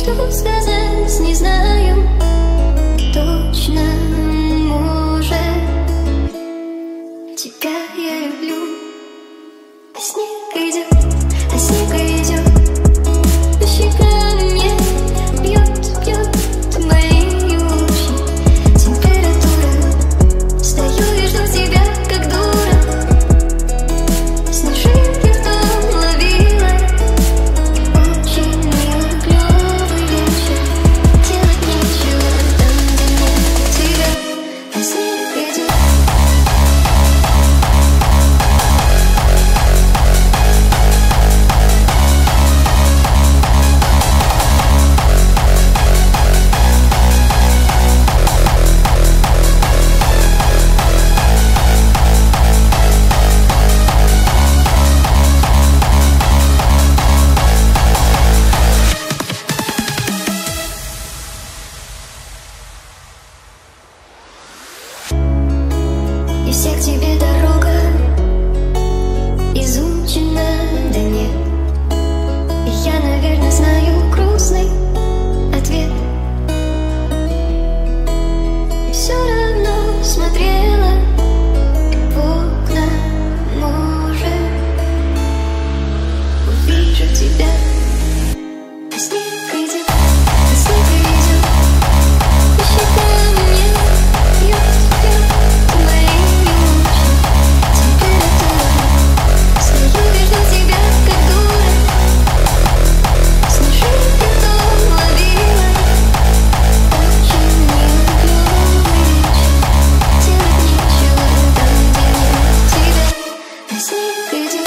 что сказать, не знаю точно, может. Тебя я люблю. А снег идет, а снег идет, по щекам мне бьет, бьет мои уши. Температура, стою и жду тебя, как дура. Снежинки в том ловила. Очень милый, клёвый вечер. Делать нечего там, где нет тебя. А снег идет. И вся к тебе дорога изучена, да нет. И я, наверное, знаю грустный ответ. И все равно смотрела в окна, может, увижу тебя. А снег идет, а снег идет, по щекам мне бьет, бьет мои уши. Температура, стою и жду тебя, как дура. Снежинки в том ловила. Очень милый, клёвый вечер. Делать нечего там, где нет тебя. А снег идет.